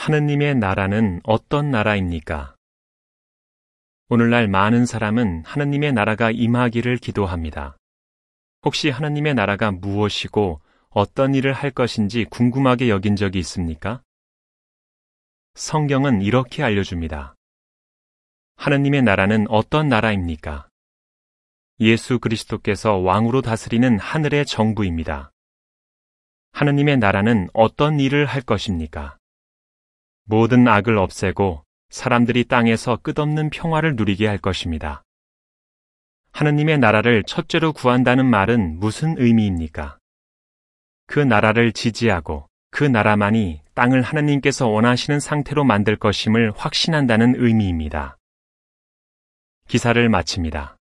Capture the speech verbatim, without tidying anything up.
하느님의 나라는 어떤 나라입니까? 오늘날 많은 사람은 하느님의 나라가 임하기를 기도합니다. 혹시 하느님의 나라가 무엇이고 어떤 일을 할 것인지 궁금하게 여긴 적이 있습니까? 성경은 이렇게 알려줍니다. 하느님의 나라는 어떤 나라입니까? 예수 그리스도께서 왕으로 다스리는 하늘의 정부입니다. 하느님의 나라는 어떤 일을 할 것입니까? 모든 악을 없애고 사람들이 땅에서 끝없는 평화를 누리게 할 것입니다. 하느님의 나라를 첫째로 구한다는 말은 무슨 의미입니까? 그 나라를 지지하고 그 나라만이 땅을 하느님께서 원하시는 상태로 만들 것임을 확신한다는 의미입니다. 기사를 마칩니다.